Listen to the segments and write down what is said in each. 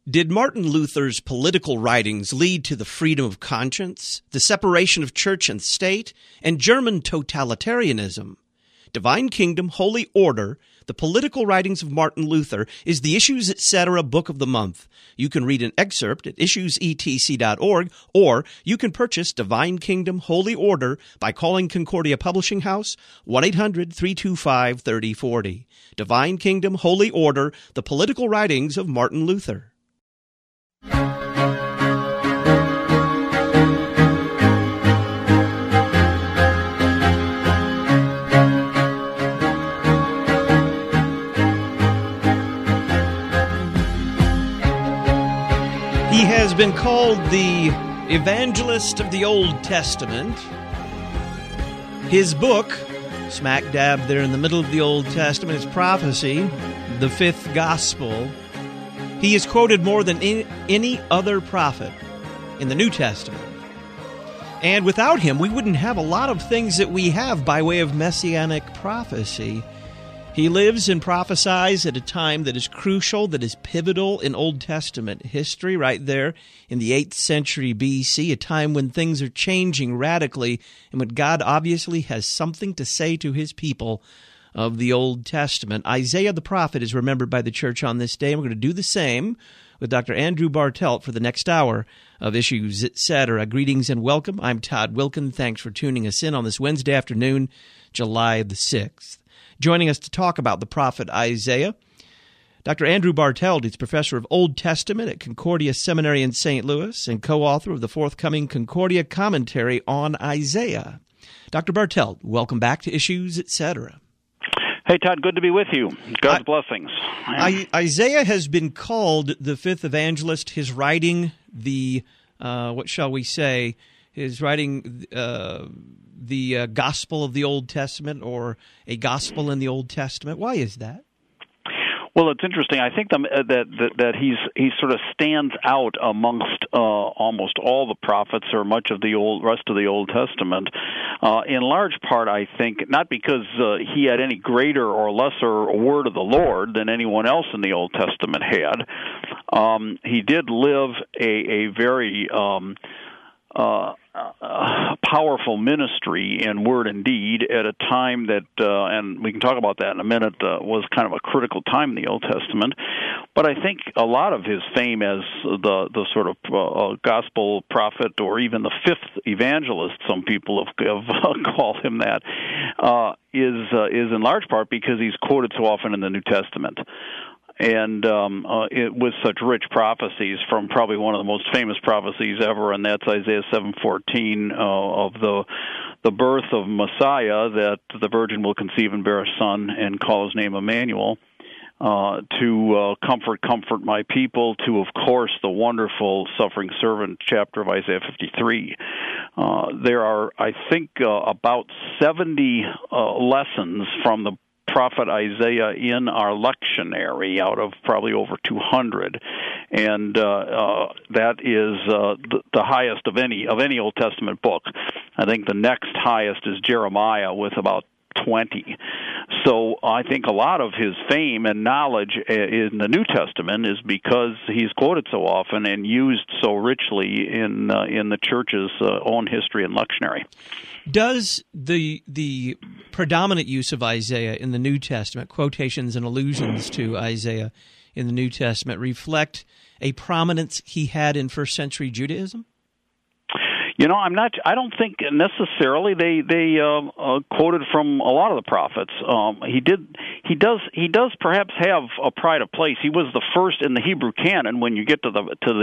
Did Martin Luther's political writings lead to the freedom of conscience, the separation of church and state, and German totalitarianism? Divine Kingdom, Holy Order, the political writings of Martin Luther is the Issues Etc. Book of the Month. You can read an excerpt at issuesetc.org, or you can purchase Divine Kingdom, Holy Order by calling Concordia Publishing House, 1-800-325-3040. Divine Kingdom, Holy Order, the political writings of Martin Luther. He has been called the evangelist of the Old Testament. His book, smack dab there in the middle of the Old Testament, is Prophecy, the Fifth Gospel. He is quoted more than any other prophet in the New Testament. And without him, we wouldn't have a lot of things that we have by way of messianic prophecy. He lives and prophesies at a time that is crucial, that is pivotal in Old Testament history, right there in the 8th century B.C., a time when things are changing radically and when God obviously has something to say to his people of the Old Testament. Isaiah the prophet is remembered by the church on this day, and we're going to do the same with Dr. Andrew Bartelt for the next hour of Issues Etc. Greetings and welcome. I'm Todd Wilkin. Thanks for tuning us in on this Wednesday afternoon, July the 6th. Joining us to talk about the prophet Isaiah, Dr. Andrew Bartelt is professor of Old Testament at Concordia Seminary in St. Louis and co-author of the forthcoming Concordia Commentary on Isaiah. Dr. Bartelt, welcome back to Issues Etc. Hey, Todd, good to be with you. God's blessings. Isaiah has been called the fifth evangelist. His writing, the gospel of the Old Testament, or a gospel in the Old Testament. Why is that? Well, it's interesting. I think that he sort of stands out amongst almost all the prophets, or much of the rest of the Old Testament. In large part, I think, not because he had any greater or lesser word of the Lord than anyone else in the Old Testament had. He did live a very powerful ministry in word and deed at a time that, and we can talk about that in a minute, was kind of a critical time in the Old Testament. But I think a lot of his fame as the sort of gospel prophet, or even the fifth evangelist, some people have called him that, is in large part because he's quoted so often in the New Testament. And with such rich prophecies, from probably one of the most famous prophecies ever, and that's Isaiah 7:14 of the birth of Messiah, that the virgin will conceive and bear a son and call his name Emmanuel, to comfort my people, to, of course, the wonderful suffering servant chapter of Isaiah 53. There are, I think, about 70 lessons from the prophet Isaiah in our lectionary out of probably over 200, and that is the highest of any Old Testament book. I think the next highest is Jeremiah with about 20. So I think a lot of his fame and knowledge in the New Testament is because he's quoted so often and used so richly in the church's own history and lectionary. Does the predominant use of Isaiah in the New Testament, quotations and allusions to Isaiah in the New Testament, reflect a prominence he had in first century Judaism? You know, I don't think necessarily they quoted from a lot of the prophets. He does perhaps have a pride of place. He was the first in the Hebrew canon. When you get to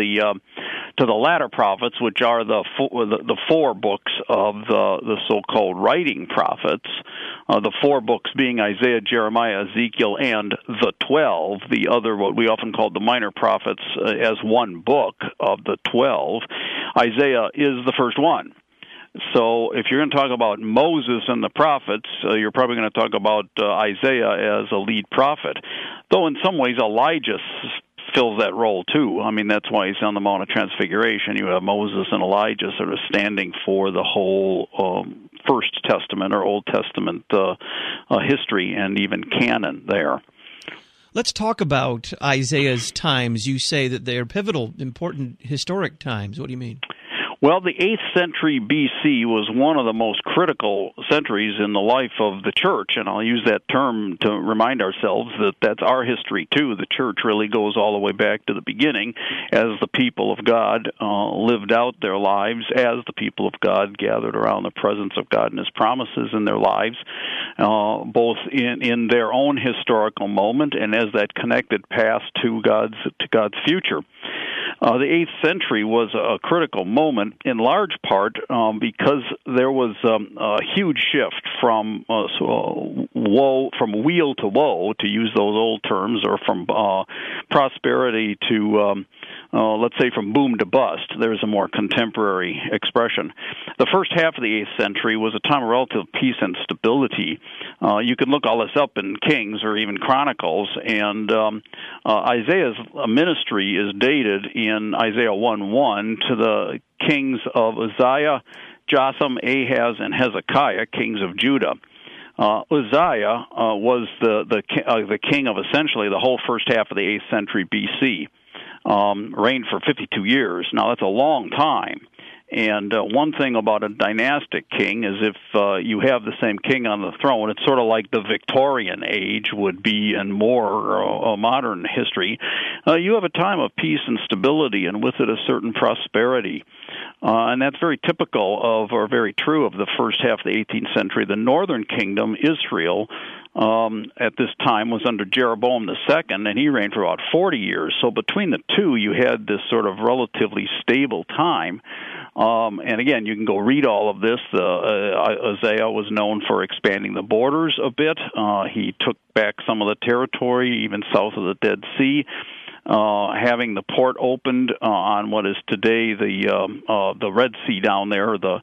the latter prophets, which are the four books of the so-called writing prophets, the four books being Isaiah, Jeremiah, Ezekiel, and the 12. The other, what we often call the minor prophets, as one book of the 12. Isaiah is the first one. So if you're going to talk about Moses and the prophets, you're probably going to talk about Isaiah as a lead prophet. Though in some ways Elijah fills that role too. I mean, that's why he's on the Mount of Transfiguration. You have Moses and Elijah sort of standing for the whole First Testament or Old Testament history and even canon there. Let's talk about Isaiah's times. You say that they are pivotal, important historic times. What do you mean? Well, the 8th century BC was one of the most critical centuries in the life of the church, and I'll use that term to remind ourselves that that's our history, too. The church really goes all the way back to the beginning as the people of God lived out their lives, as the people of God gathered around the presence of God and His promises in their lives, both in their own historical moment and as that connected past to God's future. The 8th century was a critical moment, in large part because there was a huge shift from weal to woe, to use those old terms, or from prosperity to, let's say, from boom to bust. There's a more contemporary expression. The first half of the 8th century was a time of relative peace and stability. You can look all this up in Kings or even Chronicles, and Isaiah's ministry is dated in Isaiah 1:1 to the kings of Uzziah, Jotham, Ahaz, and Hezekiah, kings of Judah. Uzziah was the king of essentially the whole first half of the 8th century BC, reigned for 52 years. Now, that's a long time. And one thing about a dynastic king is if you have the same king on the throne, it's sort of like the Victorian age would be in more modern history. You have a time of peace and stability, and with it a certain prosperity. And that's very typical of, or very true of, the first half of the 18th century. The northern kingdom, Israel, at this time was under Jeroboam II, and he reigned for about 40 years. So between the two, you had this sort of relatively stable time. And again, you can go read all of this. Isaiah was known for expanding the borders a bit. He took back some of the territory, even south of the Dead Sea. Having the port opened on what is today the Red Sea down there. The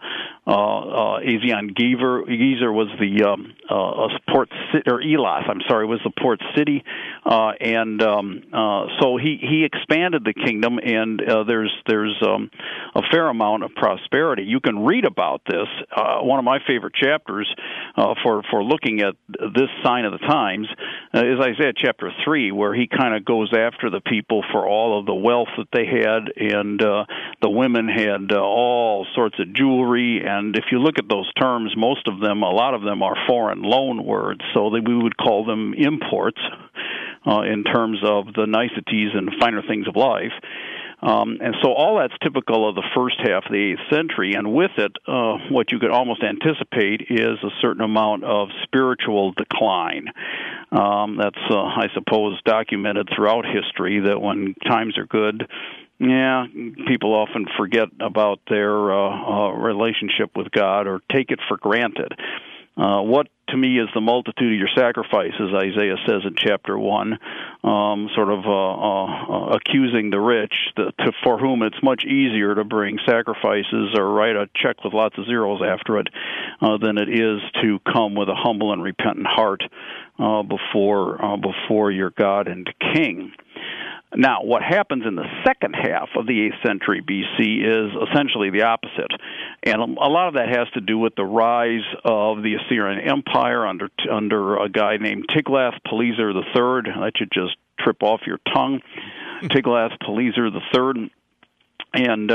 Ezion Gezer was the port city, or Elath, I'm sorry, was the port city, and so he expanded the kingdom, and there's a fair amount of prosperity. You can read about this. One of my favorite chapters for looking at this sign of the times is Isaiah chapter 3, where he kind of goes after the people for all of the wealth that they had, and the women had all sorts of jewelry. And if you look at those terms, a lot of them are foreign loan words, so we would call them imports in terms of the niceties and finer things of life. And so all that's typical of the first half of the 8th century, and with it, what you could almost anticipate is a certain amount of spiritual decline. That's, I suppose, documented throughout history, that when times are good, people often forget about their relationship with God or take it for granted. What to me is the multitude of your sacrifices, Isaiah says in chapter 1, sort of accusing the rich, for whom it's much easier to bring sacrifices or write a check with lots of zeros after it than it is to come with a humble and repentant heart before your God and King. Now, what happens in the second half of the 8th century BC is essentially the opposite. And a lot of that has to do with the rise of the Assyrian Empire under a guy named Tiglath-Pileser III. That should just trip off your tongue. Tiglath-Pileser III. And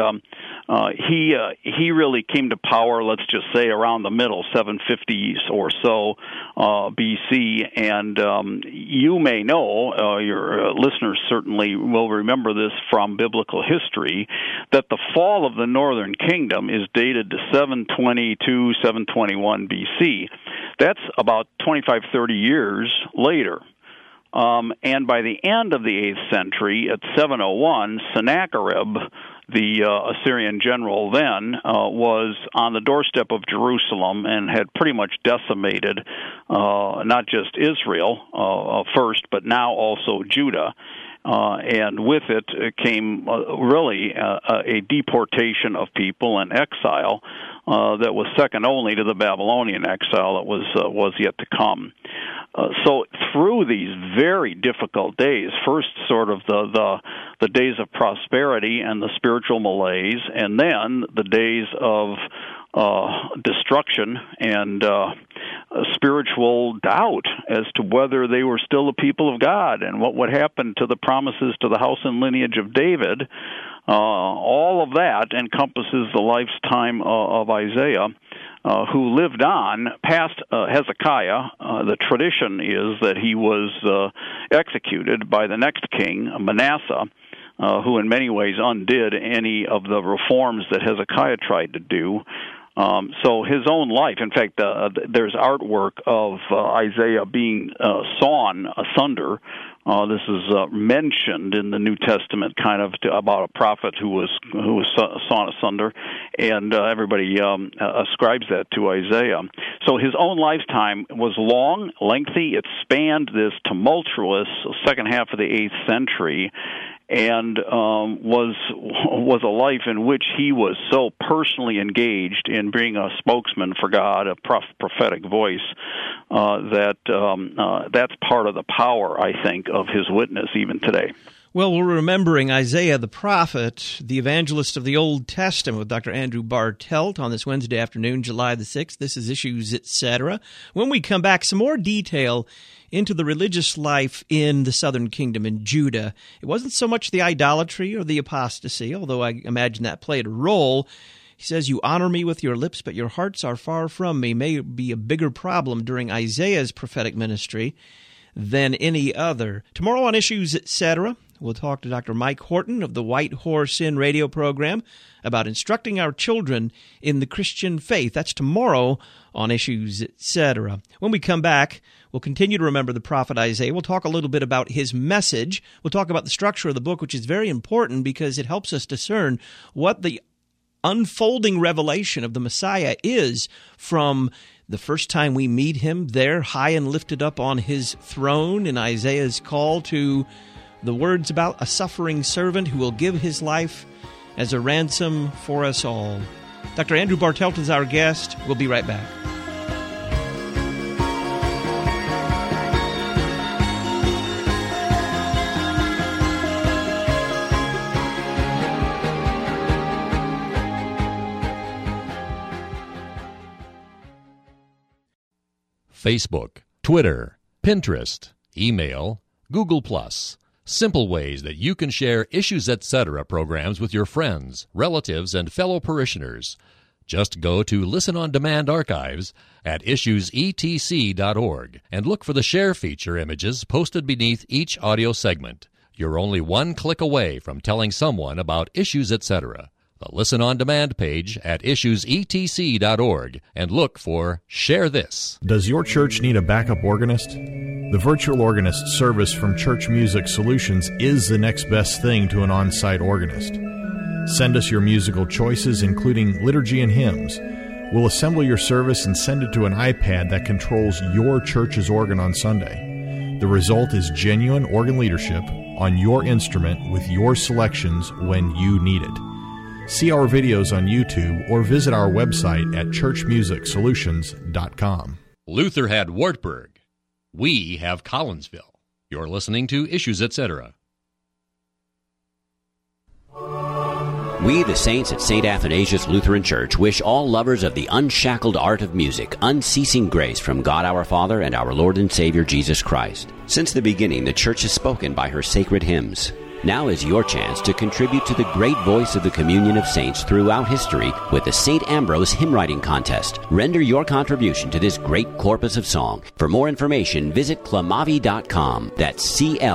he really came to power, let's just say, around the middle, 750s or so BC. And you may know, your listeners certainly will remember this from biblical history, that the fall of the northern kingdom is dated to 722, 721 BC. That's about 25, 30 years later. And by the end of the 8th century, at 701, Sennacherib, the Assyrian general then, was on the doorstep of Jerusalem and had pretty much decimated not just Israel first, but now also Judah. And with it came really a deportation of people and exile that was second only to the Babylonian exile that was yet to come. So through these very difficult days, first sort of the days of prosperity and the spiritual malaise, and then the days of destruction and spiritual doubt as to whether they were still the people of God and what would happen to the promises to the house and lineage of David. All of that encompasses the lifetime of Isaiah, who lived on past Hezekiah. The tradition is that he was executed by the next king, Manasseh, who in many ways undid any of the reforms that Hezekiah tried to do. So his own life, in fact, there's artwork of Isaiah being sawn asunder. This is mentioned in the New Testament, kind of about a prophet who was sawn asunder, and everybody ascribes that to Isaiah. So his own lifetime was long, lengthy. It spanned this tumultuous second half of the 8th century. And was a life in which he was so personally engaged in being a spokesman for God, a prophetic voice, that's part of the power, I think, of his witness even today. Well, we're remembering Isaiah the prophet, the evangelist of the Old Testament, with Dr. Andrew Bartelt on this Wednesday afternoon, July the 6th. This is Issues, Etc. When we come back, some more detail into the religious life in the southern kingdom in Judah. It wasn't so much the idolatry or the apostasy, although I imagine that played a role. He says, "You honor me with your lips, but your hearts are far from me," may be a bigger problem during Isaiah's prophetic ministry than any other. Tomorrow on Issues, Etc., we'll talk to Dr. Mike Horton of the White Horse Inn radio program about instructing our children in the Christian faith. That's tomorrow on Issues, Etc. When we come back, we'll continue to remember the prophet Isaiah. We'll talk a little bit about his message. We'll talk about the structure of the book, which is very important because it helps us discern what the unfolding revelation of the Messiah is from the first time we meet him there, high and lifted up on his throne in Isaiah's call, to the words about a suffering servant who will give his life as a ransom for us all. Dr. Andrew Bartelt is our guest. We'll be right back. Facebook, Twitter, Pinterest, email, Google+. Simple ways that you can share Issues, Etc. programs with your friends, relatives, and fellow parishioners. Just go to Listen on Demand archives at issuesetc.org and look for the share feature images posted beneath each audio segment. You're only one click away from telling someone about Issues, Etc. The Listen on Demand page at issuesetc.org and look for Share This. Does your church need a backup organist? The virtual organist service from Church Music Solutions is the next best thing to an on-site organist. Send us your musical choices, including liturgy and hymns. We'll assemble your service and send it to an iPad that controls your church's organ on Sunday. The result is genuine organ leadership on your instrument with your selections when you need it. See our videos on YouTube or visit our website at churchmusicsolutions.com. Luther had Wartburg. We have Collinsville. You're listening to Issues, Etc. We, the saints at St. Athanasius Lutheran Church, wish all lovers of the unshackled art of music unceasing grace from God our Father and our Lord and Savior Jesus Christ. Since the beginning, the Church has spoken by her sacred hymns. Now is your chance to contribute to the great voice of the communion of saints throughout history with the St. Ambrose Hymn Writing Contest. Render your contribution to this great corpus of song. For more information, visit clamavi.com. That's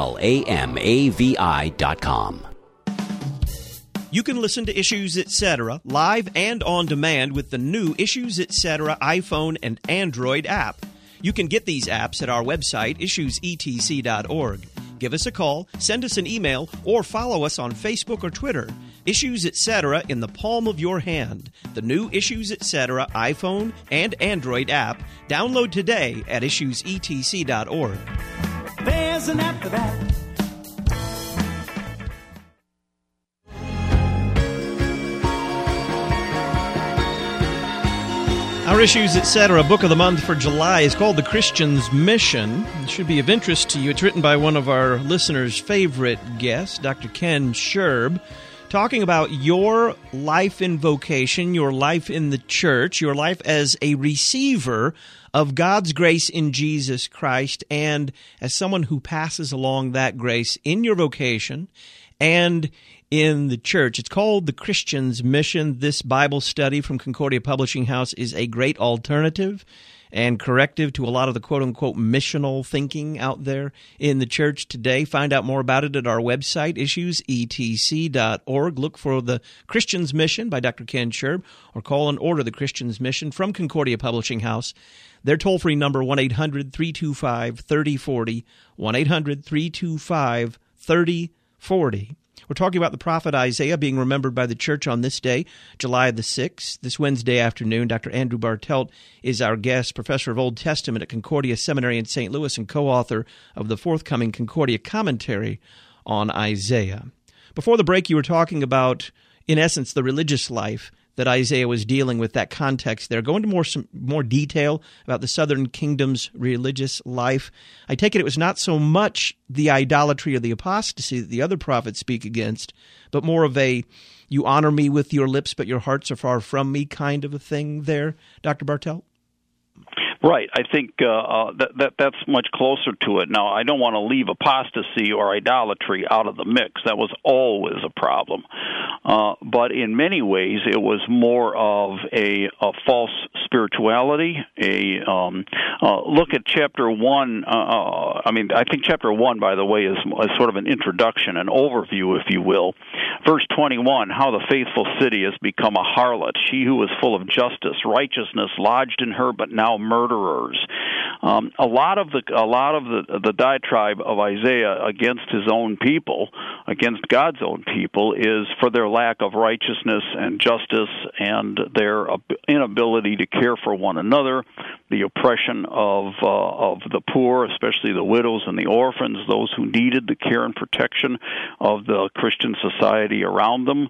CLAMAVI.com. You can listen to Issues, Etc. live and on demand with the new Issues, Etc. iPhone and Android app. You can get these apps at our website, issuesetc.org. Give us a call, send us an email, or follow us on Facebook or Twitter. Issues, Etc. in the palm of your hand. The new Issues, Etc. iPhone and Android app. Download today at issuesetc.org. There's an app for that. Our Issues, Etc. book of the month for July is called The Christian's Mission. It should be of interest to you. It's written by one of our listeners' favorite guests, Dr. Ken Scherb. talking about your life in vocation, your life in the church, your life as a receiver of God's grace in Jesus Christ, and as someone who passes along that grace in your vocation and in the church. It's called The Christian's Mission. This Bible study from Concordia Publishing House is a great alternative and corrective to a lot of the quote-unquote missional thinking out there in the church today. Find out more about it at our website, issuesetc.org. Look for The Christian's Mission by Dr. Ken Sherb, or call and order The Christian's Mission from Concordia Publishing House. Their toll-free number, 1-800-325-3040, 1-800-325-3040. We're talking about the prophet Isaiah being remembered by the church on this day, July the 6th. This Wednesday afternoon, Dr. Andrew Bartelt is our guest, professor of Old Testament at Concordia Seminary in St. Louis and co-author of the forthcoming Concordia commentary on Isaiah. Before the break, you were talking about, in essence, the religious life that Isaiah was dealing with, that context there. Go into some more detail about the southern kingdom's religious life. I take it was not so much the idolatry or the apostasy that the other prophets speak against, but more of a, you honor me with your lips, but your hearts are far from me kind of a thing there, Dr. Bartelt? Right. I think that's much closer to it. Now, I don't want to leave apostasy or idolatry out of the mix. That was always a problem. But in many ways, it was more of a false spirituality. Look at chapter 1. I think chapter 1, by the way, is sort of an introduction, an overview, if you will. Verse 21, how the faithful city has become a harlot, she who is full of justice, righteousness lodged in her, but now murderers. A lot of the diatribe of Isaiah against his own people, against God's own people, is for their lack of righteousness and justice and their inability to care for one another, the oppression of the poor, especially the widows and the orphans, those who needed the care and protection of the Christian society around them.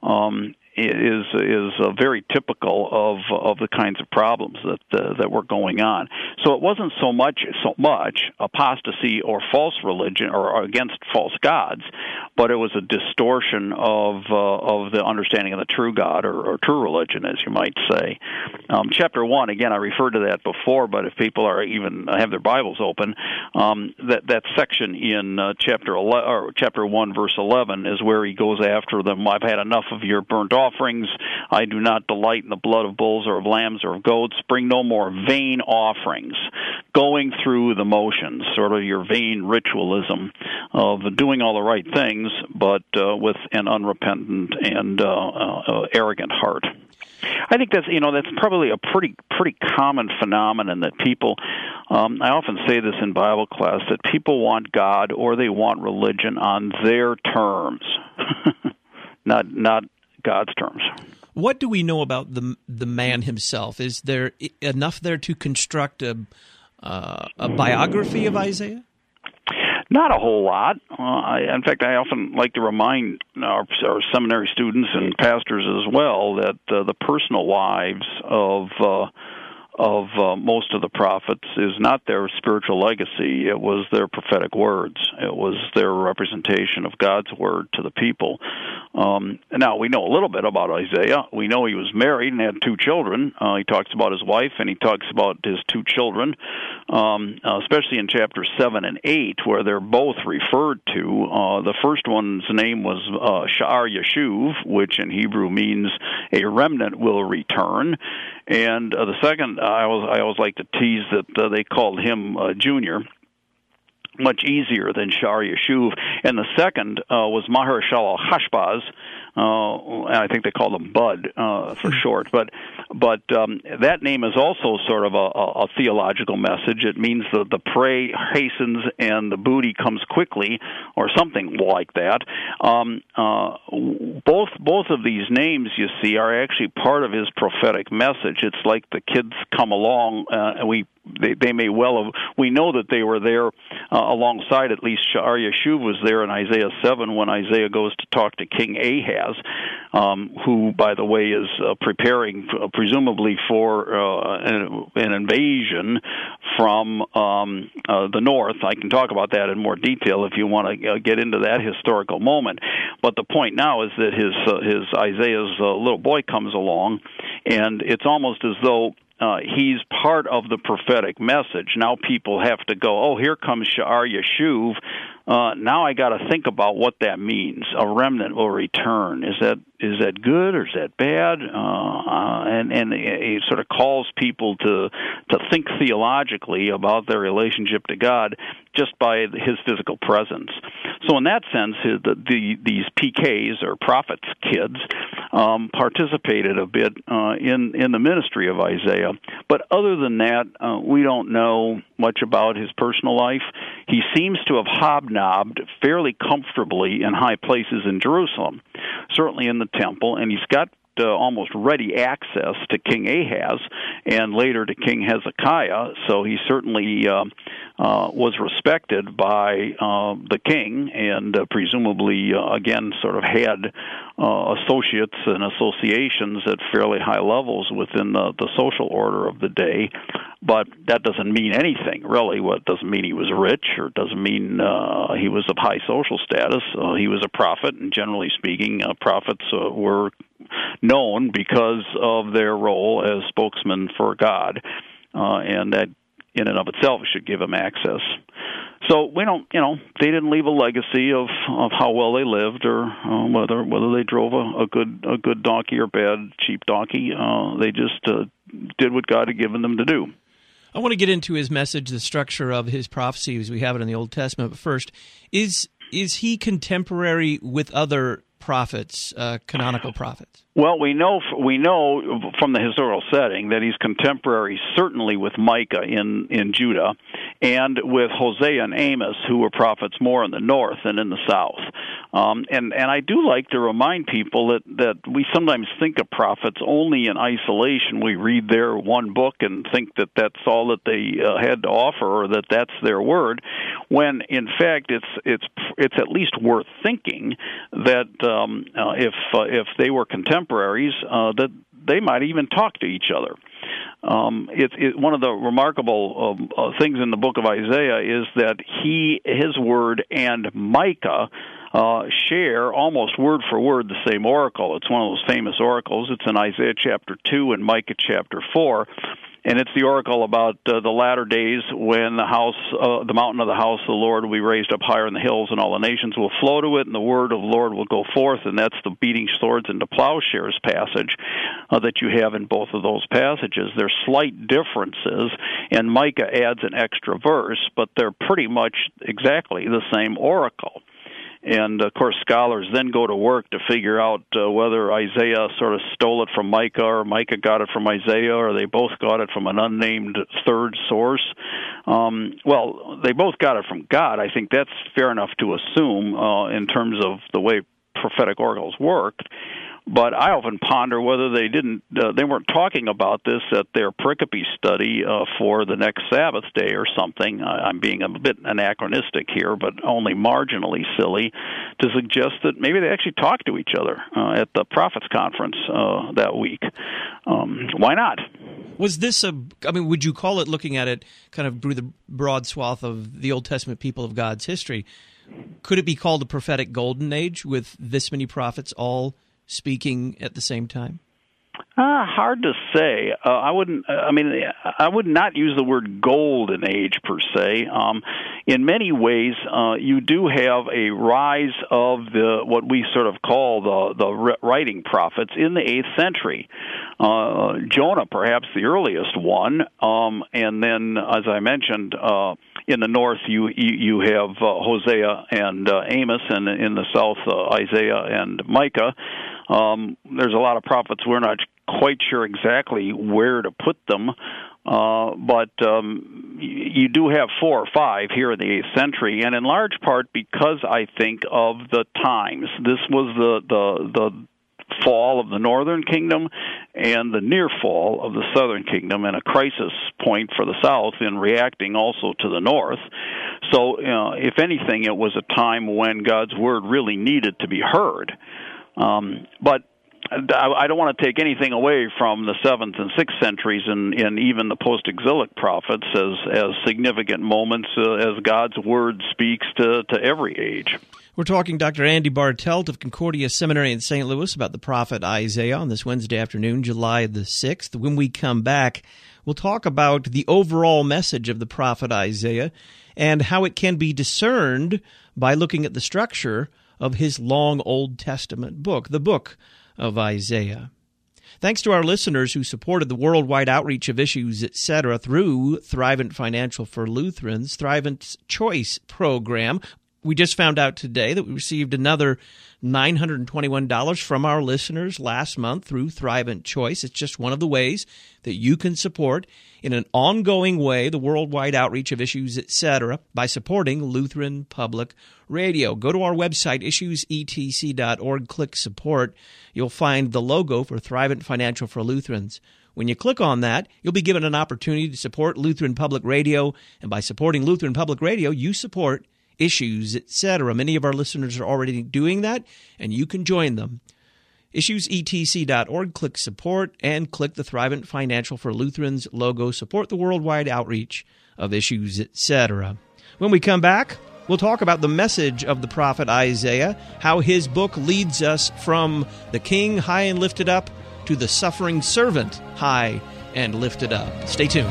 Is very typical of the kinds of problems that were going on. So it wasn't so much apostasy or false religion or against false gods, but it was a distortion of the understanding of the true God or true religion, as you might say. Chapter 1, again, I referred to that before, but if people are even have their Bibles open, that section in chapter 1, verse 11 is where he goes after them. I've had enough of your burnt offerings. I do not delight in the blood of bulls or of lambs or of goats. Bring no more vain offerings. Going through the motions, sort of your vain ritualism of doing all the right things, but with an unrepentant and arrogant heart. I think that's probably a pretty common phenomenon that people. I often say this in Bible class, that people want God or they want religion on their terms, not God's terms. What do we know about the man himself? Is there enough there to construct a biography of Isaiah? Not a whole lot. In fact, I often like to remind our seminary students and pastors as well that the personal lives of most of the prophets is not their spiritual legacy. It was their prophetic words. It was their representation of God's word to the people. Now, we know a little bit about Isaiah. We know he was married and had 2 children. He talks about his wife and he talks about his 2 children, especially in chapters 7 and 8, where they're both referred to. The first one's name was Sha'ar Yashuv, which in Hebrew means a remnant will return. And the second, I always like to tease that they called him Junior, much easier than Sha'ar Yashuv. And the second was Maher-shalal-Hashbaz. I think they called him Bud for short. But that name is also sort of a theological message. It means the prey hastens and the booty comes quickly, or something like that. Both of these names, you see, are actually part of his prophetic message. It's like the kids come along, and they may well have. We know that they were there alongside. At least Sha'ar Yashuv was there in Isaiah 7 when Isaiah goes to talk to King Ahaz. who, by the way, is preparing presumably for an invasion from the north. I can talk about that in more detail if you want to get into that historical moment. But the point now is that his Isaiah's little boy comes along, and it's almost as though he's part of the prophetic message. Now people have to go, oh, here comes Sha'ar Yeshuv. Now I got to think about what that means. A remnant will return. Is that good or is that bad? And it sort of calls people to think theologically about their relationship to God just by his physical presence. So in that sense, these PKs, or prophets' kids, participated a bit in the ministry of Isaiah. But other than that, we don't know much about his personal life. He seems to have hobnobbed fairly comfortably in high places in Jerusalem, certainly in the temple, and he's got almost ready access to King Ahaz and later to King Hezekiah, so he certainly was respected by the king, and presumably, again, sort of had associates and associations at fairly high levels within the social order of the day. But that doesn't mean anything, really. It doesn't mean he was rich, or it doesn't mean he was of high social status. He was a prophet, and generally speaking, prophets were known because of their role as spokesman for God, and that in and of itself should give him access. So we don't, they didn't leave a legacy of how well they lived, or whether they drove a good donkey or bad cheap donkey. They just did what God had given them to do. I want to get into his message, the structure of his prophecy as we have it in the Old Testament. But first, is he contemporary with other prophets, canonical prophets? Well, we know from the historical setting that he's contemporary, certainly with Micah in Judah, and with Hosea and Amos, who were prophets more in the north than in the south. And I do like to remind people that we sometimes think of prophets only in isolation. We read their one book and think that that's all that they had to offer, or that that's their word, when in fact it's at least worth thinking that if they were contemporaries, that they might even talk to each other. It's one of the remarkable things in the book of Isaiah is that his word and Micah share almost word for word the same oracle. It's one of those famous oracles. It's in Isaiah chapter 2 and Micah chapter 4. And it's the oracle about the latter days when the mountain of the house of the Lord will be raised up higher in the hills, and all the nations will flow to it, and the word of the Lord will go forth. And that's the beating swords into plowshares passage that you have in both of those passages. There's slight differences, and Micah adds an extra verse, but they're pretty much exactly the same oracle. And, of course, scholars then go to work to figure out whether Isaiah sort of stole it from Micah, or Micah got it from Isaiah, or they both got it from an unnamed third source. Well, they both got it from God. I think that's fair enough to assume in terms of the way prophetic oracles worked. But I often ponder whether they weren't talking about this at their pericope study for the next Sabbath day or something. I'm being a bit anachronistic here, but only marginally silly, to suggest that maybe they actually talked to each other at the Prophets Conference that week. Why not? Was this would you call it, looking at it kind of through the broad swath of the Old Testament people of God's history, could it be called a prophetic golden age with this many prophets all speaking at the same time? Hard to say. I would not use the word golden age per se. In many ways, you do have a rise of what we sort of call the writing prophets in the 8th century. Jonah, perhaps the earliest one, and then, as I mentioned, in the north you have Hosea and Amos, and in the south Isaiah and Micah. There's a lot of prophets we're not quite sure exactly where to put them, but you do have 4 or 5 here in the 8th century, and in large part because I think of the times. This was the fall of the northern kingdom and the near fall of the southern kingdom, and a crisis point for the south in reacting also to the north. So, if anything, it was a time when God's word really needed to be heard. But I don't want to take anything away from the 7th and 6th centuries and even the post-exilic prophets as significant moments as God's Word speaks to every age. We're talking Dr. Andy Bartelt of Concordia Seminary in St. Louis about the prophet Isaiah on this Wednesday afternoon, July the 6th. When we come back, we'll talk about the overall message of the prophet Isaiah and how it can be discerned by looking at the structure of his long Old Testament book, the book of Isaiah. Thanks to our listeners who supported the worldwide outreach of Issues, etc. through Thrivent Financial for Lutherans, Thrivent's Choice program. We just found out today that we received another $921 from our listeners last month through Thrivent Choice. It's just one of the ways that you can support in an ongoing way the worldwide outreach of Issues, etc. by supporting Lutheran Public Radio. Go to our website, issuesetc.org, click support. You'll find the logo for Thrivent Financial for Lutherans. When you click on that, you'll be given an opportunity to support Lutheran Public Radio, and by supporting Lutheran Public Radio, you support Issues, etc. Many of our listeners are already doing that, and you can join them. Issuesetc.org, click support, and click the Thrivent Financial for Lutherans logo. Support the worldwide outreach of Issues, etc. When we come back, we'll talk about the message of the prophet Isaiah, how his book leads us from the king high and lifted up to the suffering servant high and lifted up. Stay tuned.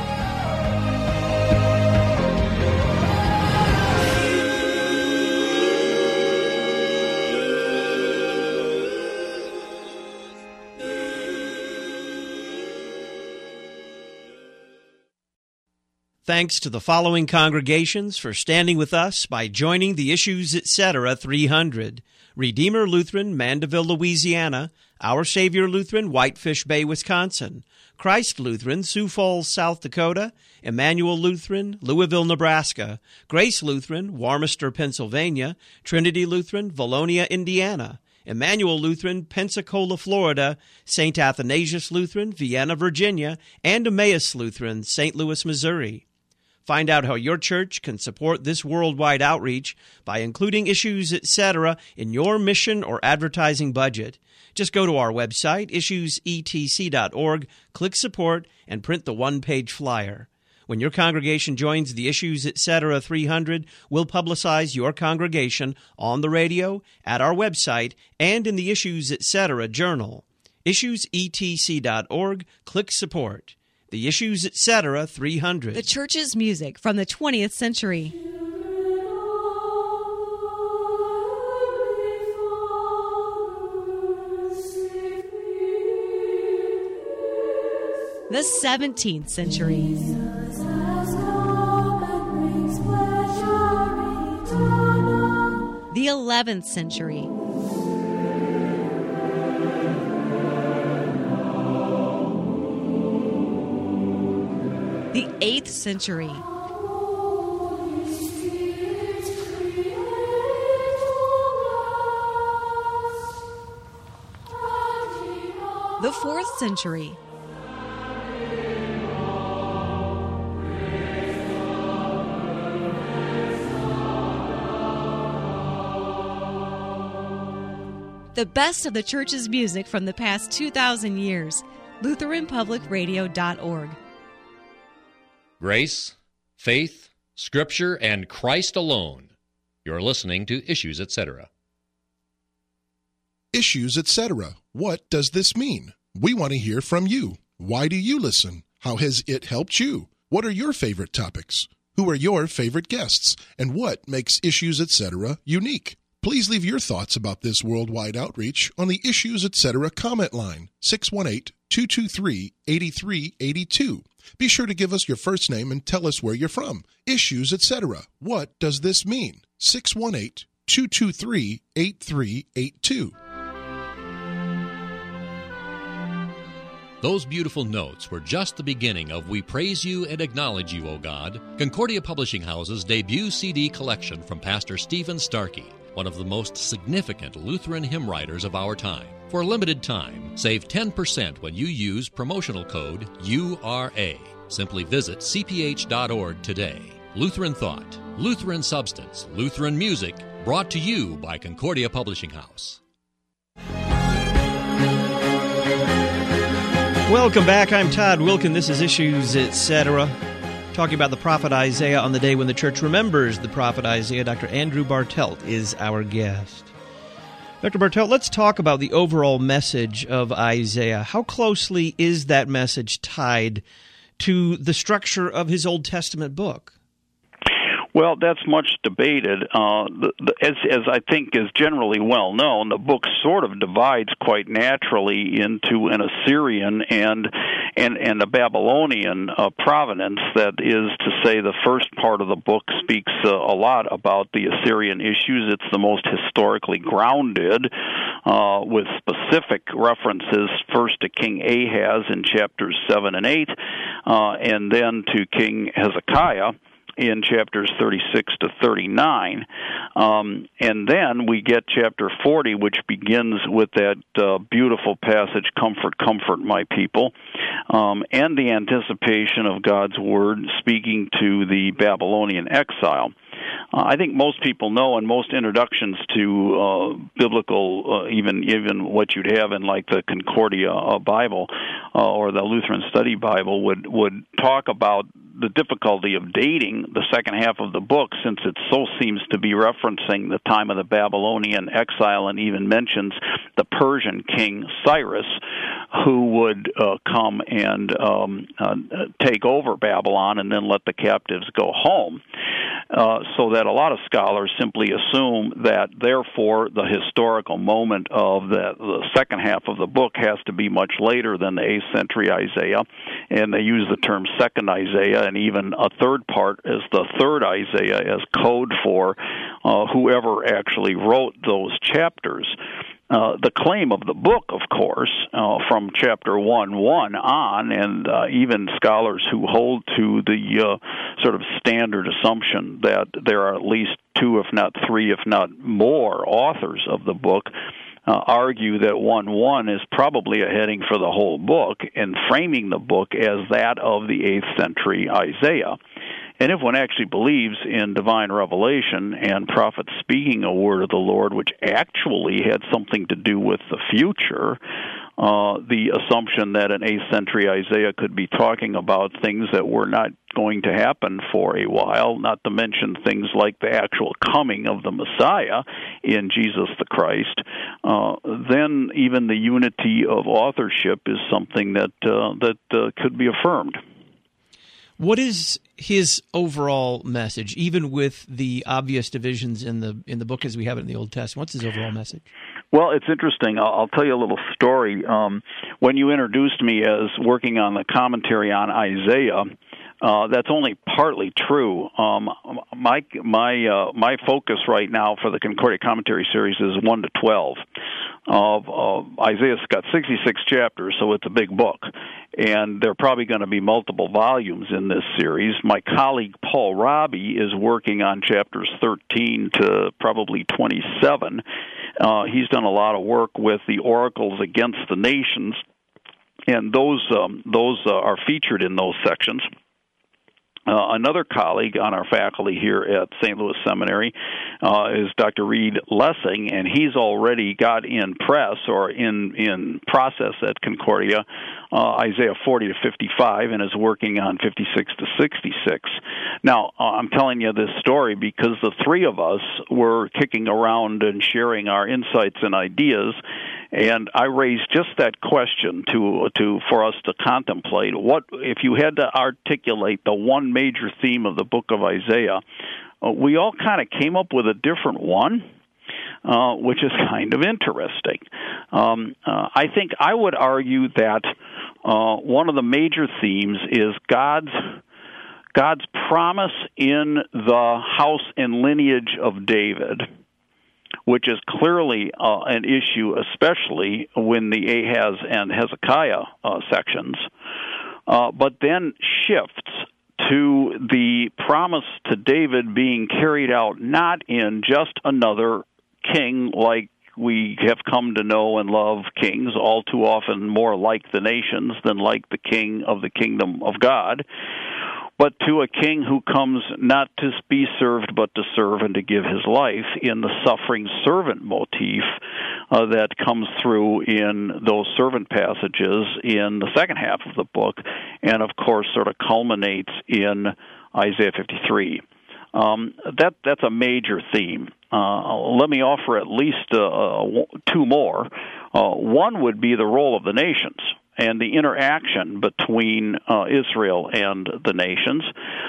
Thanks to the following congregations for standing with us by joining the Issues, etc. 300. Redeemer Lutheran, Mandeville, Louisiana. Our Savior Lutheran, Whitefish Bay, Wisconsin. Christ Lutheran, Sioux Falls, South Dakota. Emmanuel Lutheran, Louisville, Nebraska. Grace Lutheran, Warmester, Pennsylvania. Trinity Lutheran, Valonia, Indiana. Emmanuel Lutheran, Pensacola, Florida. St. Athanasius Lutheran, Vienna, Virginia. And Emmaus Lutheran, St. Louis, Missouri. Find out how your church can support this worldwide outreach by including Issues, etc. in your mission or advertising budget. Just go to our website, issuesetc.org, click support, and print the one-page flyer. When your congregation joins the Issues, etc. 300, we'll publicize your congregation on the radio, at our website, and in the Issues, etc. journal. Issuesetc.org, click support. The Issues, etc. 300. The church's music from the 20th century. The 17th century. The 11th century. The 8th century. The 4th century. The best of the church's music from the past 2,000 years. LutheranPublicRadio.org. Grace, faith, Scripture, and Christ alone. You're listening to Issues, etc. Issues, etc. What does this mean? We want to hear from you. Why do you listen? How has it helped you? What are your favorite topics? Who are your favorite guests? And what makes Issues, etc. unique? Please leave your thoughts about this worldwide outreach on the Issues, etc. comment line, 618-223-8382. Be sure to give us your first name and tell us where you're from. Issues, etc. What does this mean? 618-223-8382. Those beautiful notes were just the beginning of We Praise You and Acknowledge You, O God, Concordia Publishing House's debut CD collection from Pastor Stephen Starkey, one of the most significant Lutheran hymn writers of our time. For a limited time, save 10% when you use promotional code URA. Simply visit cph.org today. Lutheran Thought, Lutheran Substance, Lutheran Music, brought to you by Concordia Publishing House. Welcome back. I'm Todd Wilkin. This is Issues, Etc. Talking about the prophet Isaiah on the day when the church remembers the prophet Isaiah. Dr. Andrew Bartelt is our guest. Dr. Bartelt, let's talk about the overall message of Isaiah. How closely is that message tied to the structure of his Old Testament book? Well, that's much debated. As I think is generally well known, the book sort of divides quite naturally into an Assyrian and a Babylonian provenance. That is to say, the first part of the book speaks a lot about the Assyrian issues. It's the most historically grounded, with specific references first to King Ahaz in chapters 7 and 8, and then to King Hezekiah in chapters 36 to 39. And then we get chapter 40, which begins with that beautiful passage, "Comfort, comfort my people," and the anticipation of God's word speaking to the Babylonian exile. I think most people know, and most introductions to biblical, even what you'd have in like the Concordia Bible or the Lutheran Study Bible would talk about the difficulty of dating the second half of the book, since it so seems to be referencing the time of the Babylonian exile, and even mentions the Persian king Cyrus, who would come and take over Babylon and then let the captives go home. So that a lot of scholars simply assume that, therefore, the historical moment of the second half of the book has to be much later than the 8th century Isaiah, and they use the term second Isaiah, and even a third part as the third Isaiah as code for whoever actually wrote those chapters. The claim of the book, of course, from chapter 1:1 on, and even scholars who hold to the sort of standard assumption that there are at least two, if not three, if not more, authors of the book, argue that 1:1 is probably a heading for the whole book, and framing the book as that of the 8th century Isaiah. And if one actually believes in divine revelation and prophets speaking a word of the Lord, which actually had something to do with the future, the assumption that an 8th century Isaiah could be talking about things that were not going to happen for a while, not to mention things like the actual coming of the Messiah in Jesus the Christ, then even the unity of authorship is something that could be affirmed. What is his overall message, even with the obvious divisions in the book as we have it in the Old Testament? What's his overall message? Well, it's interesting. I'll tell you a little story. When you introduced me as working on the commentary on Isaiah, that's only partly true. My focus right now for the Concordia Commentary series is 1 to 12. Isaiah's got 66 chapters, so it's a big book, and there are probably going to be multiple volumes in this series. My colleague Paul Robbie is working on chapters 13 to probably 27. He's done a lot of work with the oracles against the nations, and those are featured in those sections. Another colleague on our faculty here at St. Louis Seminary is Dr. Reed Lessing, and he's already got in press or in process at Concordia Isaiah 40 to 55 and is working on 56 to 66. Now, I'm telling you this story because the three of us were kicking around and sharing our insights and ideas, and I raised just that question for us to contemplate. What if you had to articulate the one major theme of the book of Isaiah? We all kind of came up with a different one, which is kind of interesting. I think I would argue that one of the major themes is God's promise in the house and lineage of David, which is clearly an issue, especially when the Ahaz and Hezekiah sections, but then shifts to the promise to David being carried out not in just another king like we have come to know and love kings, all too often more like the nations than like the king of the kingdom of God, but to a king who comes not to be served, but to serve and to give his life, in the suffering servant motif that comes through in those servant passages in the second half of the book, and of course sort of culminates in Isaiah 53. That's a major theme. Let me offer at least two more. One would be the role of the nations and the interaction between Israel and the nations,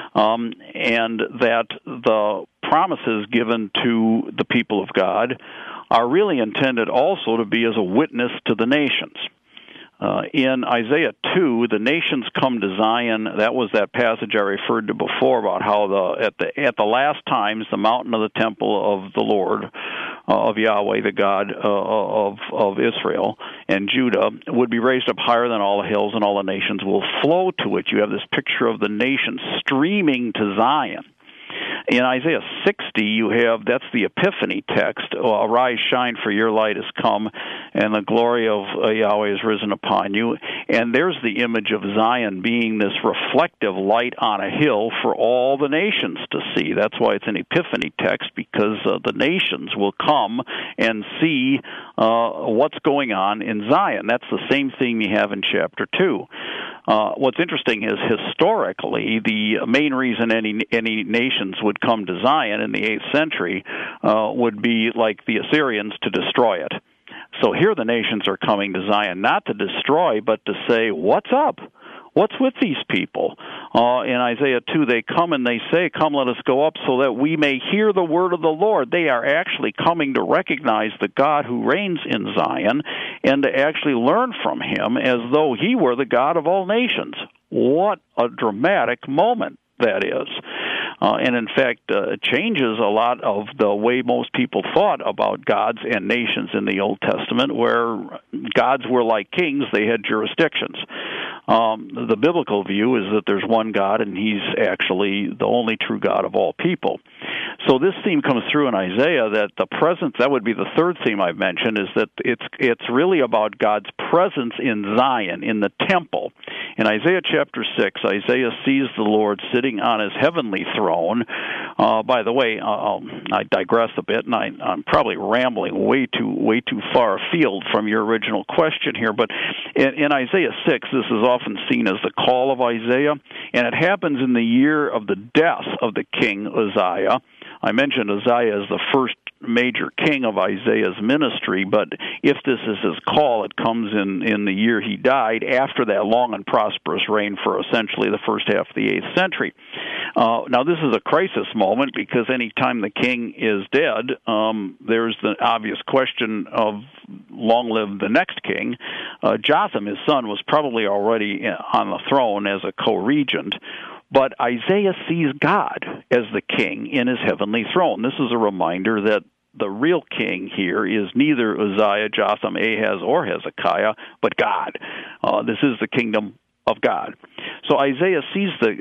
and that the promises given to the people of God are really intended also to be as a witness to the nations. In Isaiah 2, the nations come to Zion. That was that passage I referred to before about how at the last times the mountain of the temple of the Lord, of Yahweh, the God of Israel and Judah, would be raised up higher than all the hills, and all the nations will flow to it. You have this picture of the nations streaming to Zion. In Isaiah 60, you have, that's the Epiphany text, arise, shine, for your light has come, and the glory of Yahweh has risen upon you. And there's the image of Zion being this reflective light on a hill for all the nations to see. That's why it's an Epiphany text, because the nations will come and see what's going on in Zion. That's the same theme you have in chapter 2. What's interesting is, historically, the main reason any nations would come to Zion in the 8th century would be like the Assyrians, to destroy it. So here the nations are coming to Zion not to destroy, but to say, what's up? What's with these people? In Isaiah 2, they come and they say, come, let us go up so that we may hear the word of the Lord. They are actually coming to recognize the God who reigns in Zion and to actually learn from him as though he were the God of all nations. What a dramatic moment that is. And in fact, changes a lot of the way most people thought about gods and nations in the Old Testament, where gods were like kings, they had jurisdictions. The biblical view is that there's one God, and he's actually the only true God of all people. So this theme comes through in Isaiah, that the presence, that would be the third theme I've mentioned, is that it's really about God's presence in Zion, in the temple. In Isaiah chapter 6, Isaiah sees the Lord sitting on his heavenly throne. By the way, I digress a bit, and I'm probably rambling way too far afield from your original question here, but in Isaiah 6, this is often seen as the call of Isaiah, and it happens in the year of the death of the king Uzziah. I mentioned Uzziah as the first major king of Isaiah's ministry, but if this is his call, it comes in the year he died, after that long and prosperous reign for essentially the first half of the 8th century. Now, this is a crisis moment, because any time the king is dead, there's the obvious question of long live the next king. Jotham, his son, was probably already on the throne as a co-regent, but Isaiah sees God as the king in his heavenly throne. This is a reminder that the real king here is neither Uzziah, Jotham, Ahaz, or Hezekiah, but God. This is the kingdom of God. So Isaiah sees this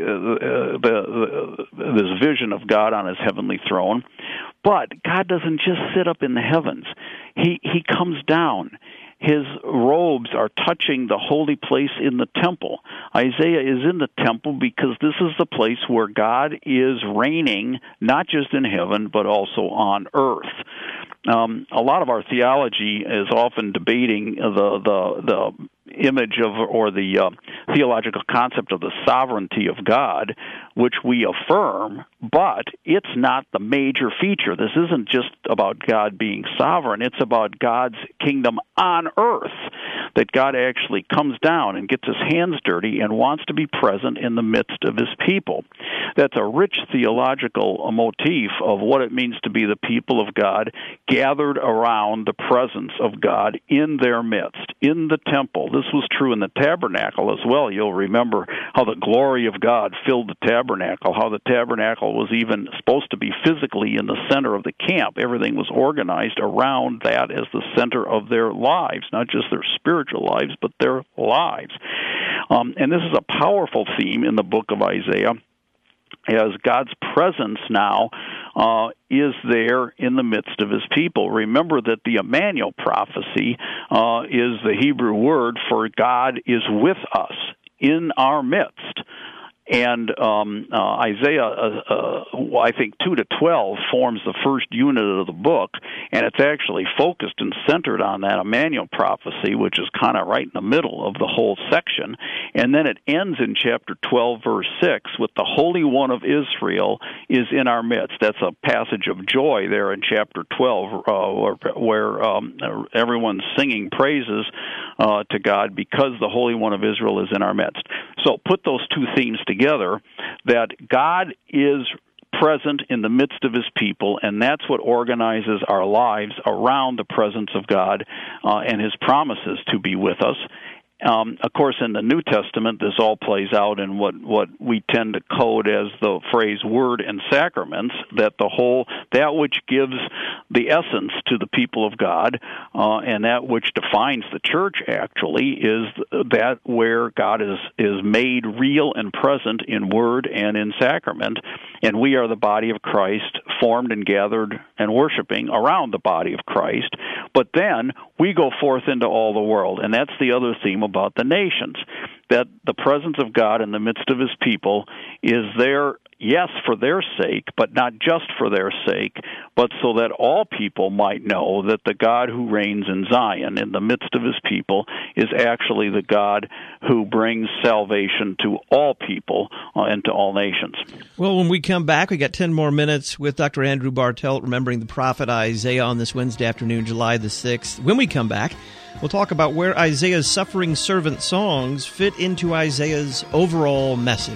vision of God on his heavenly throne, but God doesn't just sit up in the heavens. He comes down. His robes are touching the holy place in the temple. Isaiah is in the temple because this is the place where God is reigning, not just in heaven, but also on earth. A lot of our theology is often debating the image of, or the theological concept of the sovereignty of God, which we affirm, but it's not the major feature. This isn't just about God being sovereign. It's about God's kingdom on earth, that God actually comes down and gets his hands dirty and wants to be present in the midst of his people. That's a rich theological motif of what it means to be the people of God, gathered around the presence of God in their midst, in the temple. This was true in the tabernacle as well. You'll remember how the glory of God filled the tabernacle, how the tabernacle was even supposed to be physically in the center of the camp. Everything was organized around that as the center of their lives, not just their spiritual lives, but their lives. And this is a powerful theme in the book of Isaiah, as God's presence now is there in the midst of his people. Remember that the Emmanuel prophecy is the Hebrew word for God is with us, in our midst. And Isaiah, I think 2 to 12 forms the first unit of the book, and it's actually focused and centered on that Emmanuel prophecy, which is kind of right in the middle of the whole section. And then it ends in chapter 12, verse 6, with the Holy One of Israel is in our midst. That's a passage of joy there in chapter 12, where everyone's singing praises to God because the Holy One of Israel is in our midst. So put those two themes together, that God is present in the midst of His people, and that's what organizes our lives around the presence of God and His promises to be with us. Of course, in the New Testament, this all plays out in what we tend to code as the phrase "word and sacraments." That which gives the essence to the people of God, and that which defines the church actually is that where God is made real and present in word and in sacrament, and we are the body of Christ, formed and gathered and worshiping around the body of Christ. But then we go forth into all the world, and that's the other theme about the nations, that the presence of God in the midst of His people is there, yes, for their sake, but not just for their sake, but so that all people might know that the God who reigns in Zion in the midst of His people is actually the God who brings salvation to all people and to all nations. Well, when we come back, we got 10 more minutes with Dr. Andrew Bartelt, remembering the prophet Isaiah on this Wednesday afternoon, July the 6th. When we come back, we'll talk about where Isaiah's suffering servant songs fit into Isaiah's overall message.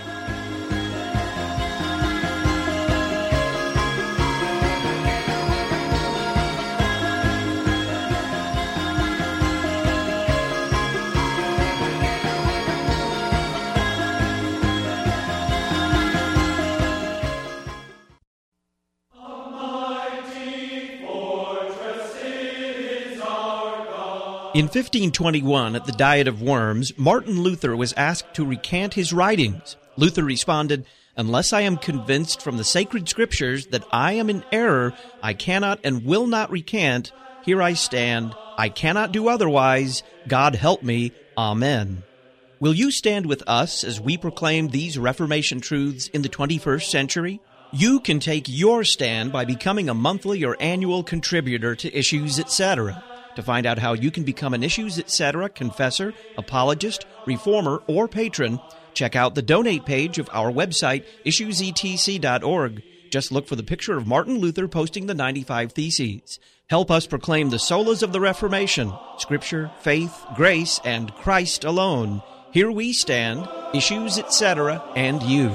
In 1521, at the Diet of Worms, Martin Luther was asked to recant his writings. Luther responded, "Unless I am convinced from the sacred scriptures that I am in error, I cannot and will not recant. Here I stand. I cannot do otherwise. God help me. Amen." Will you stand with us as we proclaim these Reformation truths in the 21st century? You can take your stand by becoming a monthly or annual contributor to Issues Etc. To find out how you can become an Issues Etc. confessor, apologist, reformer, or patron, check out the donate page of our website, issuesetc.org. Just look for the picture of Martin Luther posting the 95 Theses. Help us proclaim the solas of the Reformation, Scripture, faith, grace, and Christ alone. Here we stand, Issues Etc., and you.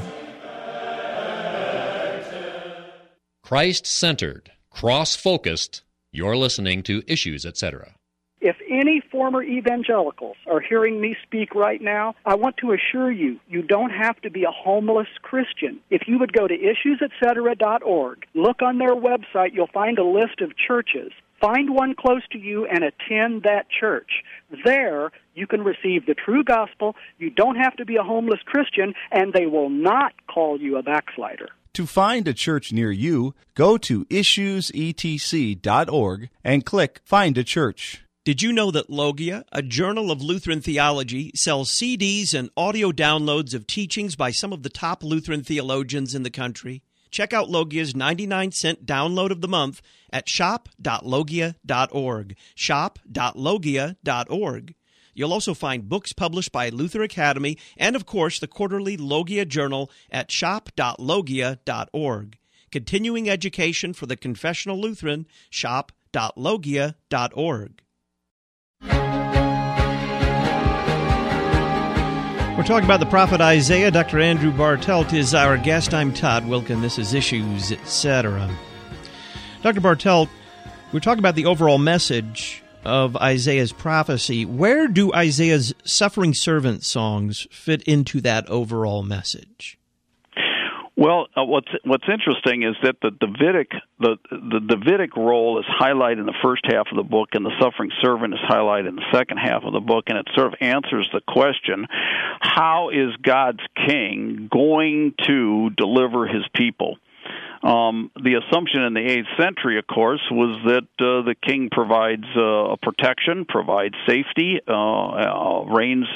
Christ-centered, cross-focused. You're listening to Issues Etc. If any former evangelicals are hearing me speak right now, I want to assure you, you don't have to be a homeless Christian. If you would go to issuesetc.org, look on their website, you'll find a list of churches. Find one close to you and attend that church. There, you can receive the true gospel. You don't have to be a homeless Christian, and they will not call you a backslider. To find a church near you, go to issuesetc.org and click Find a Church. Did you know that Logia, a journal of Lutheran theology, sells CDs and audio downloads of teachings by some of the top Lutheran theologians in the country? Check out Logia's 99-cent download of the month at shop.logia.org, shop.logia.org. You'll also find books published by Luther Academy and, of course, the quarterly Logia Journal at shop.logia.org. Continuing education for the confessional Lutheran, shop.logia.org. We're talking about the prophet Isaiah. Dr. Andrew Bartelt is our guest. I'm Todd Wilkin. This is Issues, Etc. Dr. Bartelt, we're talking about the overall message of Isaiah's prophecy. Where do Isaiah's suffering servant songs fit into that overall message? Well, what's interesting is that the Davidic role is highlighted in the first half of the book, and the suffering servant is highlighted in the second half of the book, and it sort of answers the question, how is God's king going to deliver his people? The assumption in the 8th century, of course, was that the king provides protection, provides safety, reigns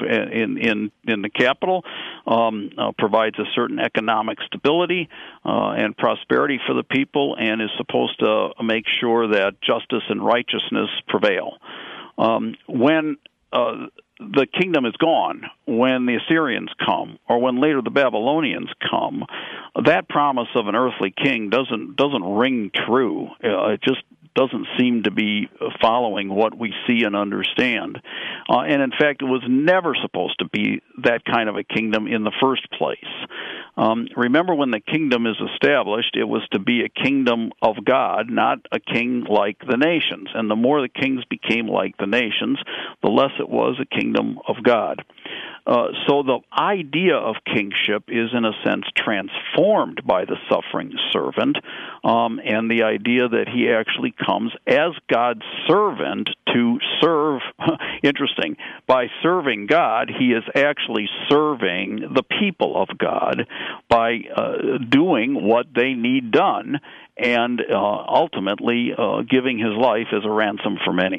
in the capital, provides a certain economic stability and prosperity for the people, and is supposed to make sure that justice and righteousness prevail. When the kingdom is gone, when the Assyrians come, or when later the Babylonians come, that promise of an earthly king doesn't ring true. It just doesn't seem to be following what we see and understand. And in fact, it was never supposed to be that kind of a kingdom in the first place. Remember, when the kingdom is established, it was to be a kingdom of God, not a king like the nations. And the more the kings became like the nations, the less it was a kingdom of God. So the idea of kingship is, in a sense, transformed by the suffering servant, and the idea that he actually comes as God's servant to serve. Interesting. By serving God, he is actually serving the people of God by doing what they need done, and ultimately giving his life as a ransom for many.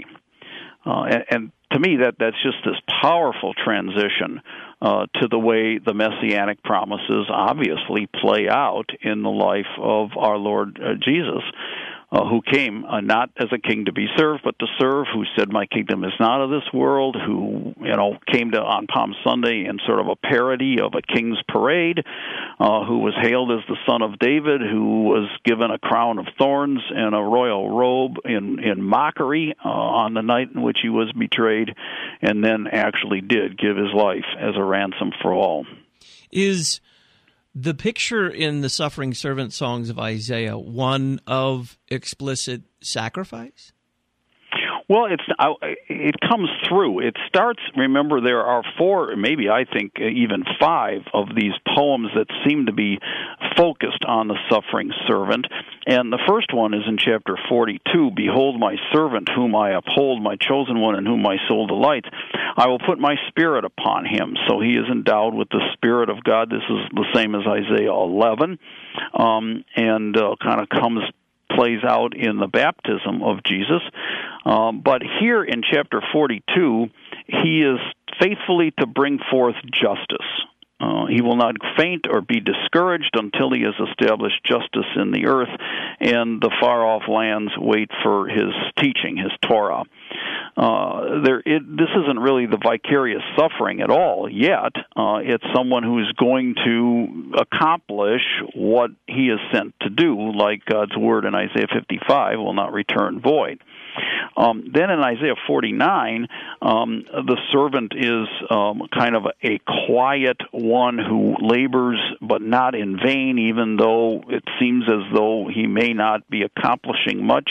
And to me, that's just this powerful transition to the way the messianic promises obviously play out in the life of our Lord Jesus, who came not as a king to be served, but to serve, who said, "My kingdom is not of this world," who came on Palm Sunday in sort of a parody of a king's parade, who was hailed as the son of David, who was given a crown of thorns and a royal robe in mockery on the night in which he was betrayed, and then actually did give his life as a ransom for all. Is the picture in the suffering servant songs of Isaiah one of explicit sacrifice? Well, it comes through. It starts, remember, there are 4, maybe I think even 5 of these poems that seem to be focused on the suffering servant. And the first one is in chapter 42, "Behold my servant whom I uphold, my chosen one in whom my soul delights. I will put my spirit upon him." So he is endowed with the Spirit of God. This is the same as Isaiah 11, and kind of plays out in the baptism of Jesus. But here in chapter 42, he is faithfully to bring forth justice. He will not faint or be discouraged until he has established justice in the earth, and the far-off lands wait for his teaching, his Torah. This isn't really the vicarious suffering at all yet. It's someone who is going to accomplish what he is sent to do, like God's word in Isaiah 55 will not return void. Then in Isaiah 49, the servant is kind of a quiet one who labors but not in vain, even though it seems as though he may not be accomplishing much.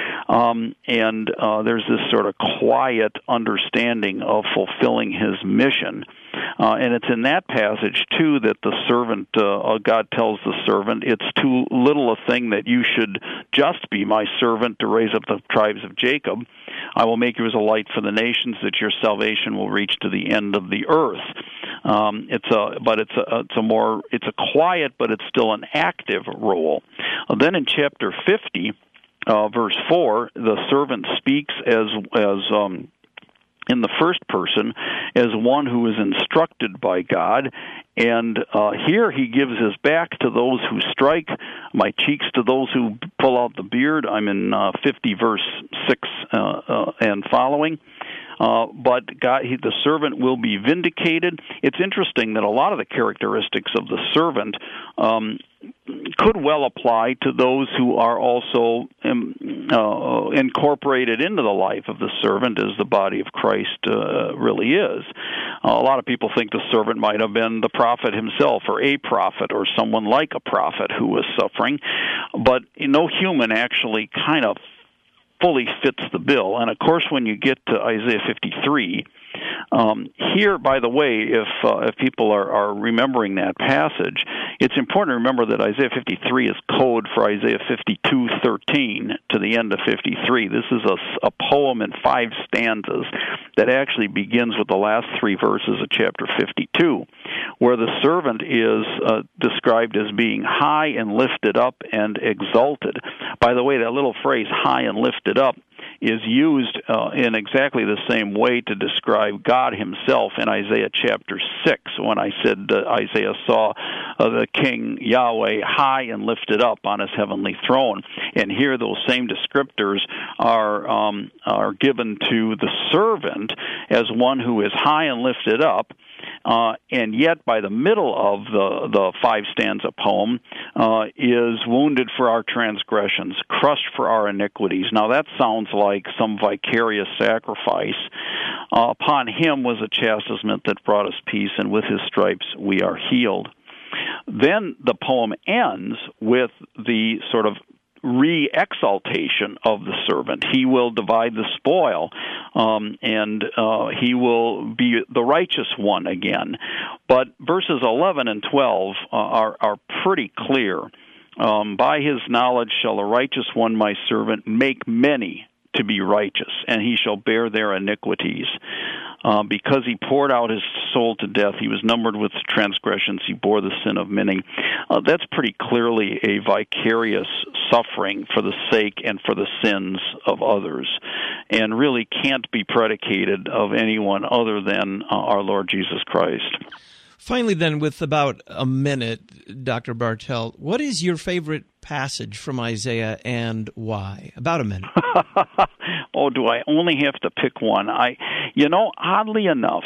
And there's this sort of quiet understanding of fulfilling his mission. And it's in that passage, too, that the servant, God tells the servant, "It's too little a thing that you should just be my servant to raise up the tribes of Jacob. I will make you as a light for the nations, that your salvation will reach to the end of the earth." It's a quiet, but it's still an active role. Then in chapter 50, verse 4, the servant speaks as in the first person as one who is instructed by God, and here he gives his back to those who strike, my cheeks to those who pull out the beard. I'm in 50 verse 6 and following. But God, the servant will be vindicated. It's interesting that a lot of the characteristics of the servant could well apply to those who are also incorporated into the life of the servant, as the body of Christ really is. A lot of people think the servant might have been the prophet himself, or a prophet, or someone like a prophet who was suffering, but no human actually kind of fully fits the bill. And of course, when you get to Isaiah 53, here, by the way, if people are remembering that passage, it's important to remember that Isaiah 53 is code for Isaiah 52:13 to the end of 53. This is a poem in 5 stanzas that actually begins with the last 3 verses of chapter 52, where the servant is described as being high and lifted up and exalted. By the way, that little phrase, high and lifted up, is used in exactly the same way to describe God himself in Isaiah chapter 6, when I said Isaiah saw the King Yahweh high and lifted up on his heavenly throne. And here those same descriptors are given to the servant as one who is high and lifted up, and yet by the middle of the 5-stanza poem is wounded for our transgressions, crushed for our iniquities. Now that sounds like some vicarious sacrifice. Upon him was a chastisement that brought us peace, and with his stripes we are healed. Then the poem ends with the sort of re-exaltation of the servant. He will divide the spoil, and he will be the righteous one again. But verses 11 and 12 are pretty clear. By his knowledge shall the righteous one, my servant, make many to be righteous, and he shall bear their iniquities. Because he poured out his soul to death, he was numbered with transgressions, he bore the sin of many. That's pretty clearly a vicarious suffering for the sake and for the sins of others, and really can't be predicated of anyone other than our Lord Jesus Christ. Finally, then, with about a minute, Dr. Bartelt, what is your favorite passage from Isaiah and why? About a minute. Oh, do I only have to pick one? Oddly enough,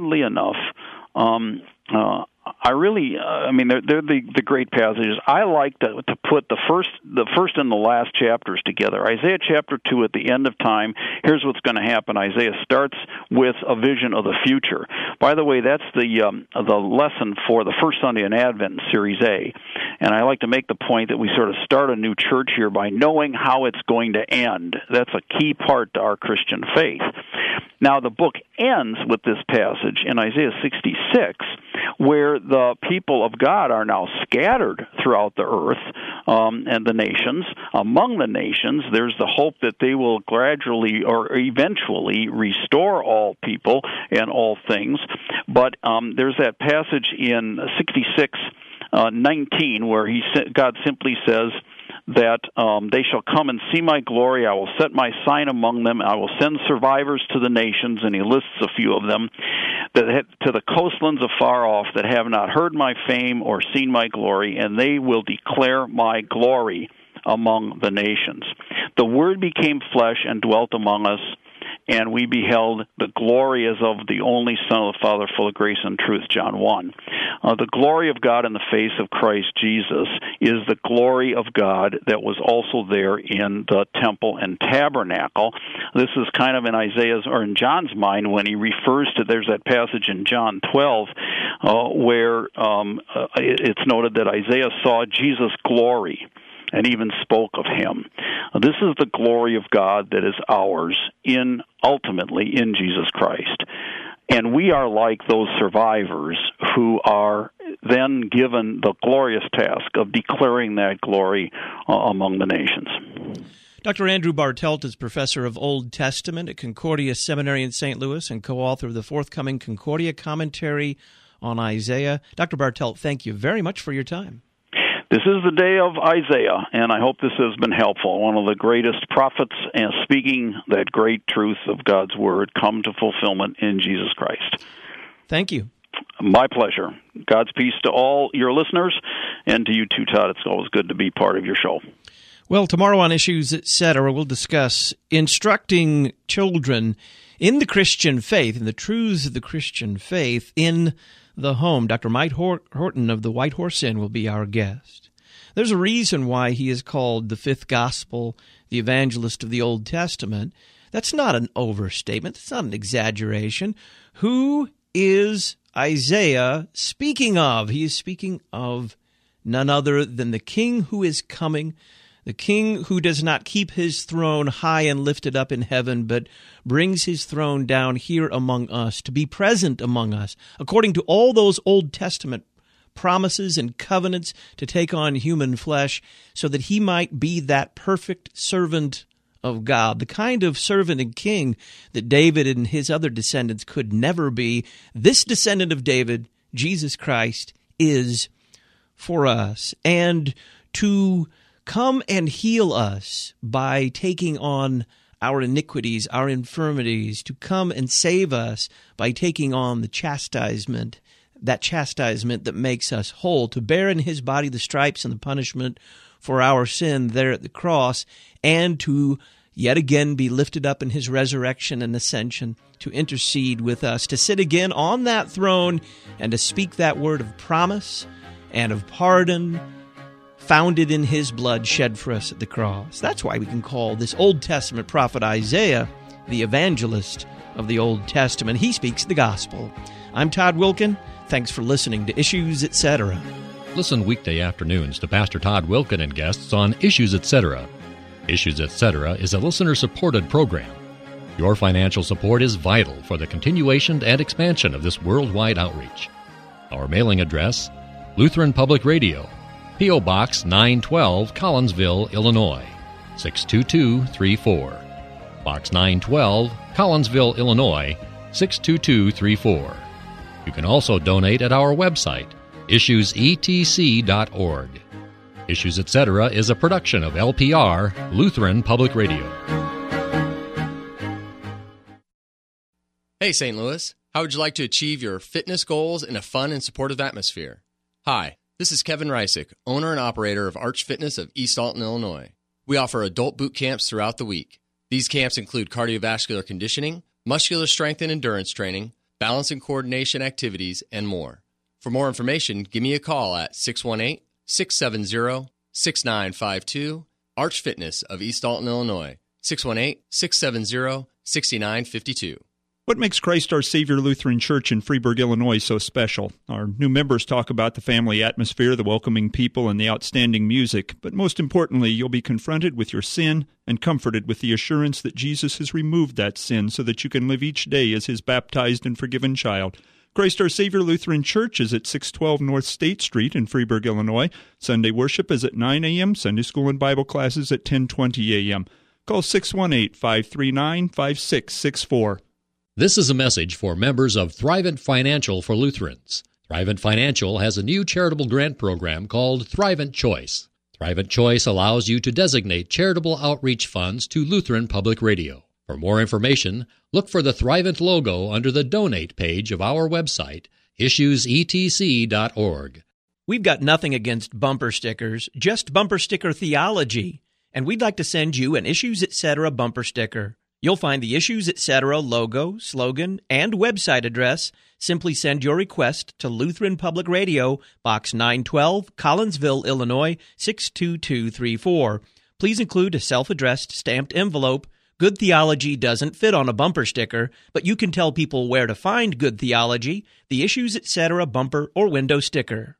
I really, they're the great passages. I like to put the first and the last chapters together. Isaiah chapter 2, at the end of time, here's what's going to happen. Isaiah starts with a vision of the future. By the way, that's the lesson for the first Sunday in Advent in Series A. And I like to make the point that we sort of start a new church here by knowing how it's going to end. That's a key part to our Christian faith. Now, the book ends with this passage in Isaiah 66, where the people of God are now scattered throughout the earth and the nations. Among the nations, there's the hope that they will gradually or eventually restore all people and all things. But there's that passage in 66:19 where God simply says that they shall come and see my glory. I will set my sign among them. I will send survivors to the nations, and he lists a few of them, that to the coastlands afar off that have not heard my fame or seen my glory, and they will declare my glory among the nations. The Word became flesh and dwelt among us, and we beheld the glory as of the only Son of the Father, full of grace and truth, John 1. The glory of God in the face of Christ Jesus is the glory of God that was also there in the temple and tabernacle. This is kind of in Isaiah's, or in John's mind, when he refers to, there's that passage in John 12 where it's noted that Isaiah saw Jesus' glory and even spoke of him. This is the glory of God that is ours ultimately in Jesus Christ. And we are like those survivors who are then given the glorious task of declaring that glory among the nations. Dr. Andrew Bartelt is professor of Old Testament at Concordia Seminary in St. Louis and co-author of the forthcoming Concordia Commentary on Isaiah. Dr. Bartelt, thank you very much for your time. This is the day of Isaiah, and I hope this has been helpful. One of the greatest prophets and speaking that great truth of God's Word come to fulfillment in Jesus Christ. Thank you. My pleasure. God's peace to all your listeners, and to you too, Todd. It's always good to be part of your show. Well, tomorrow on Issues Etc., we'll discuss instructing children in the Christian faith, in the truths of the Christian faith, in the home. Dr. Mike Horton of the White Horse Inn will be our guest. There's a reason why he is called the fifth gospel, the evangelist of the Old Testament. That's not an overstatement. That's not an exaggeration. Who is Isaiah speaking of? He is speaking of none other than the King who is coming, the King who does not keep his throne high and lifted up in heaven, but brings his throne down here among us, to be present among us, according to all those Old Testament promises and covenants, to take on human flesh so that he might be that perfect servant of God, the kind of servant and king that David and his other descendants could never be. This descendant of David Jesus Christ is for us, and to come and heal us by taking on our iniquities, our infirmities, to come and save us by taking on the chastisement, that chastisement that makes us whole, to bear in his body the stripes and the punishment for our sin there at the cross, and to yet again be lifted up in his resurrection and ascension, to intercede with us, to sit again on that throne and to speak that word of promise and of pardon founded in his blood shed for us at the cross. That's why we can call this Old Testament prophet Isaiah the evangelist of the Old Testament. He speaks the gospel. I'm Todd Wilkin. Thanks for listening to Issues, Etc. Listen weekday afternoons to Pastor Todd Wilkin and guests on Issues, Etc. Issues, Etc. is a listener-supported program. Your financial support is vital for the continuation and expansion of this worldwide outreach. Our mailing address, Lutheran Public Radio, P.O. Box 912, Collinsville, Illinois, 62234. Box 912, Collinsville, Illinois, 62234. You can also donate at our website, issuesetc.org. Issues, Etc. is a production of LPR, Lutheran Public Radio. Hey, St. Louis. How would you like to achieve your fitness goals in a fun and supportive atmosphere? Hi, this is Kevin Reisick, owner and operator of Arch Fitness of East Alton, Illinois. We offer adult boot camps throughout the week. These camps include cardiovascular conditioning, muscular strength and endurance training, balance and coordination activities, and more. For more information, give me a call at 618-670-6952, Arch Fitness of East Alton, Illinois, 618-670-6952. What makes Christ Our Savior Lutheran Church in Freeburg, Illinois so special? Our new members talk about the family atmosphere, the welcoming people, and the outstanding music. But most importantly, you'll be confronted with your sin and comforted with the assurance that Jesus has removed that sin so that you can live each day as his baptized and forgiven child. Christ Our Savior Lutheran Church is at 612 North State Street in Freeburg, Illinois. Sunday worship is at 9 a.m., Sunday school and Bible classes at 10:20 a.m. Call 618-539-5664. This is a message for members of Thrivent Financial for Lutherans. Thrivent Financial has a new charitable grant program called Thrivent Choice. Thrivent Choice allows you to designate charitable outreach funds to Lutheran Public Radio. For more information, look for the Thrivent logo under the Donate page of our website, issuesetc.org. We've got nothing against bumper stickers, just bumper sticker theology, and we'd like to send you an Issues, Etc. bumper sticker. You'll find the Issues, Etc. logo, slogan, and website address. Simply send your request to Lutheran Public Radio, Box 912, Collinsville, Illinois, 62234. Please include a self-addressed stamped envelope. Good theology doesn't fit on a bumper sticker, but you can tell people where to find good theology, the Issues, Etc. bumper or window sticker.